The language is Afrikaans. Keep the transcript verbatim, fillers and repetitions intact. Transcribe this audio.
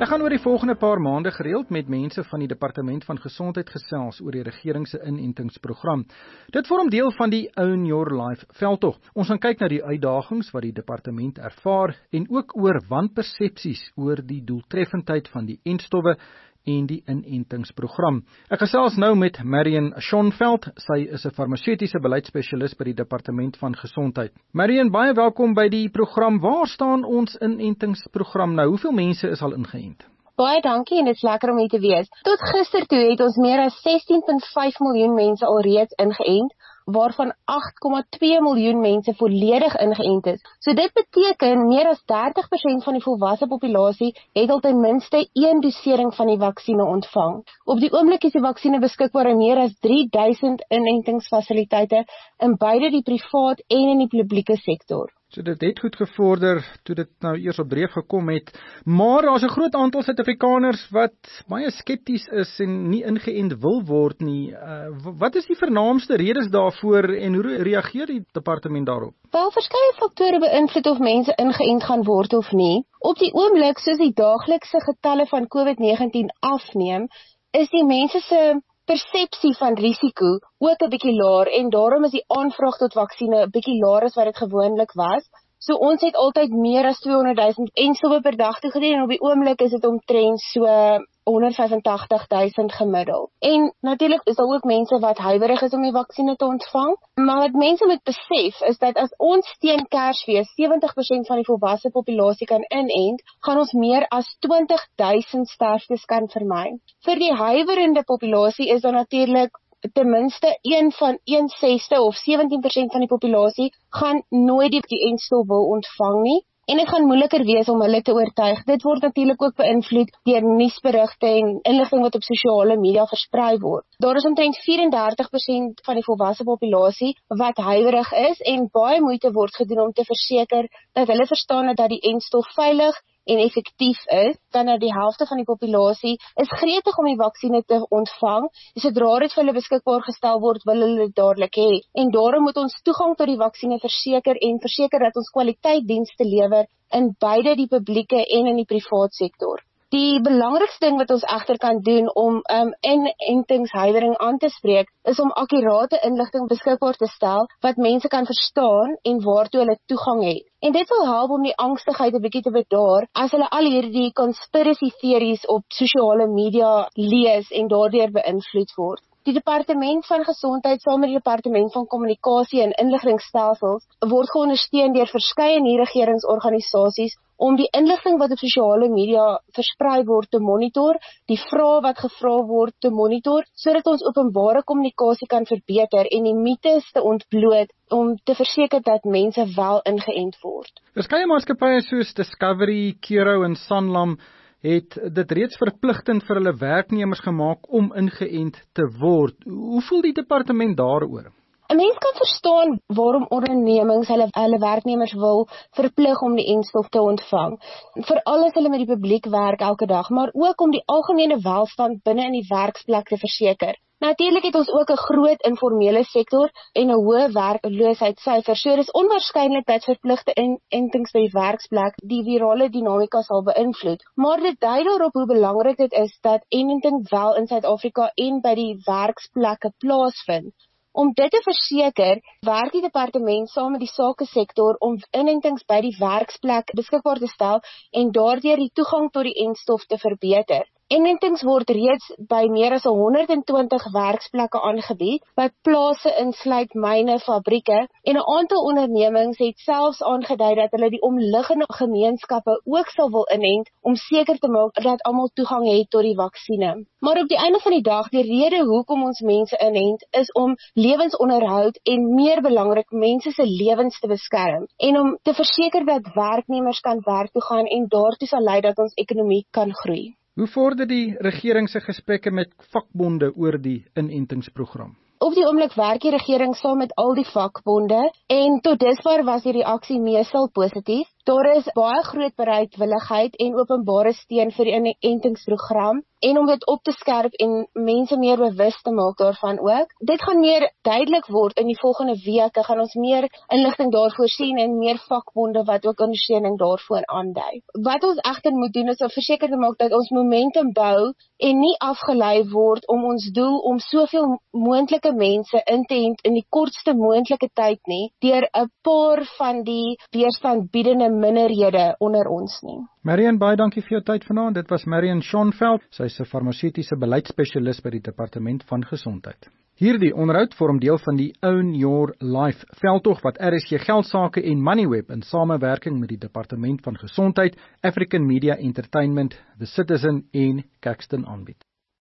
Ek gaan oor die volgende paar maande gereeld met mense van die Departement van Gesondheid gesels oor die regering se inentingsprogram. Dit vorm deel van die Own Your Life veldtog. Ons gaan kyk na die uitdagings wat die departement ervaar en ook oor wanpersepsies oor die doeltreffendheid van die entstowwe en die inentingsprogram. Ek gesels nou met Marion Schonveld. Sy is 'n farmaseutiese beleidsspesialis by die Departement van Gesondheid. Marion, baie welkom by die program. Waar staan ons inentingsprogram nou? Hoeveel mense is al ingeënt? Baie dankie en dit is lekker om hier te wees. Tot gister toe het ons meer as sestien komma vyf miljoen mense alreeds ingeënt, waarvan agt komma twee miljoen mense volledig ingeënt is. So dit beteken meer as dertig persent van die volwasse populasie het al ten minste een dosering van die vaksine ontvang. Op die oomblik is die vaksine beskikbaar in meer as drie duisend inentingsfasiliteite in beide die privaat en in die publieke sektor. So dit het goed gevorder toe dit nou eers op dreef gekom het, maar daar's 'n groot aantal Suid-Afrikaners wat baie skepties is en nie ingeënt wil word nie. Uh, wat is die vernaamste redes daarvoor en hoe reageer die departement daarop? Wel, verskeie faktore beïnvloed of mense ingeënt gaan word of nie. Op die oomblik, soos die daaglikse getalle van COVID negentien afneem, is die mense se persepsie van risiko ook 'n bietjie laer en daarom is die aanvraag tot vaksine 'n bietjie laer as wat dit gewoonlik was. So ons het altyd meer as tweehonderd duisend entstowwe per dag toegedien en op die oomblik is dit omtrent so honderd vyf en tagtig duisend gemiddel. En natuurlik is daar ook mense wat huiwerig is om die vaksine te ontvang, maar wat mense moet besef is dat as ons teen Kersfees sewentig persent van die volwasse populasie kan inent, gaan ons meer as twintig duisend sterftes kan vermy. Vir die huiwerende populasie is daar natuurlik ten minste een van een sesde of sewentien persent van die populasie gaan nooit die, die entstof wil ontvang nie. En dit gaan moeiliker wees om hulle te oortuig. Dit word natuurlik ook beïnvloed deur nuusberigte en inligting wat op sosiale media versprei word. Daar is omtrent vyf en dertig persent van die volwasse populasie wat huiwerig is en baie moeite word gedoen om te verseker dat hulle verstaan dat die entstof veilig en effektief is. Dan nou die helfte van die populasie is gretig om die vaksine te ontvang. Sodra dit vir hulle beskikbaar gestel word, wil hulle dit dadelik hê. En daarom moet ons toegang tot die vaksine verseker en verseker dat ons kwaliteitdienste lewer in beide die publieke en in die privaat sektor. Die belangrikste ding wat ons egter kan doen om um, inentingshuiwering aan te spreek, is om akkurate inligting beskikbaar te stel wat mense kan verstaan en waartoe hulle toegang het. En dit sal help om die angstigheid 'n bietjie te bedaar as hulle al hierdie conspiracy theories op sosiale media lees en daardeur beïnvloed word. Die Departement van Gesondheid saam met die Departement van Kommunikasie en Inligtingstelsels word geondersteun deur verskeie nie-regeringsorganisasies om die inligting wat op sosiale media versprei word te monitor, die vrae wat gevra word te monitor, sodat ons openbare kommunikasie kan verbeter en die mites te ontbloot om te verseker dat mense wel ingeënt word. Verskeie maatskappye soos Discovery, Curro en Sanlam het dit reeds verpligtend vir hulle werknemers gemaak om ingeënt te word. Hoe voel die departement daaroor? 'n Mens kan verstaan waarom ondernemings hulle, hulle werknemers wil verplig om die entstof te ontvang. Veral as hulle met die publiek werk elke dag, maar ook om die algemene welstand binne in die werksplek te verseker. Natuurlik het ons ook 'n groot informele sektor en 'n hoë werkloosheidssyfer. So dis onwaarskynlik dat verpligte inentings by die werksplek die virale dinamika sal beïnvloed. Maar dit dui daarop hoe belangrik dit is dat inenting wel in Suid-Afrika en by die werksplekke plaasvind. Om dit te verseker, werk die departement saam met die sakesektor om inentings by die werksplek beskikbaar te stel en daardeur die toegang tot die entstof te verbeter. Inentings word reeds by meer as honderd en twintig werksplekke aangebied, wat plase insluit myne, fabrieke en 'n aantal ondernemings het selfs aangedui dat hulle die omliggende gemeenskappe ook sal wil inent om seker te maak dat almal toegang het tot die vaksine. Maar op die einde van die dag, die rede hoekom ons mense inent is om lewensonderhoud en meer belangrik mense se lewens te beskerm en om te verseker dat werknemers kan werk toe gaan en daartoe sal lei dat ons ekonomie kan groei. Hoe vorder die regering se gesprekke met vakbonde oor die inentingsprogram? Op die oomblik werk die regering saam met al die vakbonde en tot dusver was die reaksie meestal positief. Daar is baie groot bereidwilligheid en openbare steun vir die inentingsprogram en om dit op te skerp en mense meer bewus te maak daarvan ook. Dit gaan meer duidelik word in die volgende weke, gaan ons meer inligting daarvoor sien en meer vakbonde wat ook ondersteuning daarvoor aandui. Wat ons egter moet doen is om verseker te maak dat ons momentum bou en nie afgelei word om ons doel om soveel moontlike mense in te ent in die kortste moontlike tyd nie, deur 'n paar van die weerstandbiedende minderhede onder ons nie. Marian, baie dankie vir jou tyd vanaand. Dit was Marian Schonfeld. Sy is 'n farmaseutiese beleidsspesialis by die Departement van Gesondheid. Hierdie onderhoud vorm deel van die Own Your Life veldtog wat R S G Geldsaake en Moneyweb in samewerking met die Departement van Gesondheid, African Media Entertainment, The Citizen en Caxton aanbied.